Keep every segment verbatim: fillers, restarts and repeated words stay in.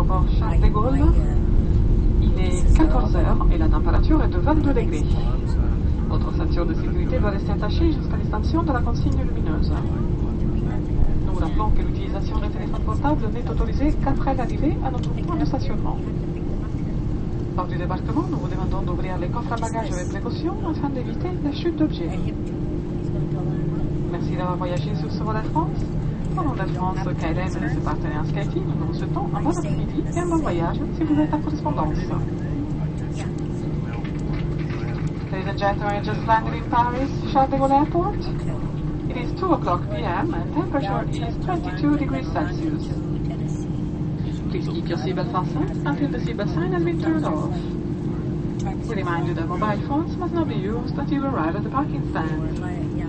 l'aéroport Charles de Gaulle. Il est quatorze heures et la température est de vingt-deux degrés. Votre ceinture de sécurité doit rester attachée jusqu'à l'extinction de la consigne lumineuse. Nous rappelons que l'utilisation d'un téléphone portable n'est autorisée qu'après l'arrivée à notre point de stationnement. Lors du débarquement, nous vous demandons d'ouvrir les coffres à bagages avec précaution afin d'éviter la chute d'objets. Merci d'avoir voyagé sur ce vol Air France. Au nom d'Air France, K L M et ses partenaires SkyTeam, nous vous souhaitons un bon après-midi et un bon voyage si vous êtes en correspondance. Ladies and gentlemen, just landed in Paris, Charles de Gaulle Airport. It is two o'clock p m and temperature is twenty-two degrees Celsius. Please keep your seatbelt fastened until the seatbelt sign has been turned off. We remind you that mobile phones must not be used until you arrive at the parking stand.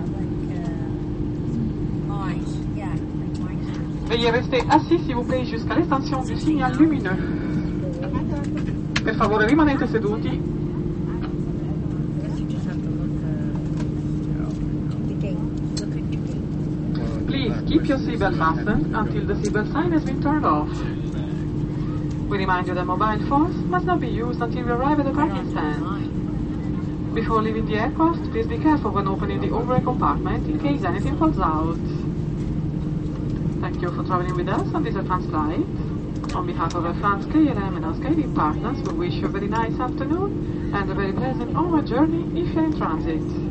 Veuillez rester assis, s'il vous plaît, jusqu'à l'estension du signal lumineux. Per favore, rimanete seduti. Please keep your seatbelt fastened until the seatbelt sign has been turned off. We remind you that mobile phones must not be used until you arrive at the parking stand. Before leaving the aircraft, please be careful when opening the overhead compartment in case anything falls out. Thank you for traveling with us on this Air France flight. On behalf of Air France, K L M and our SkyTeam partners, we wish you a very nice afternoon and a very pleasant onward journey if you're in transit.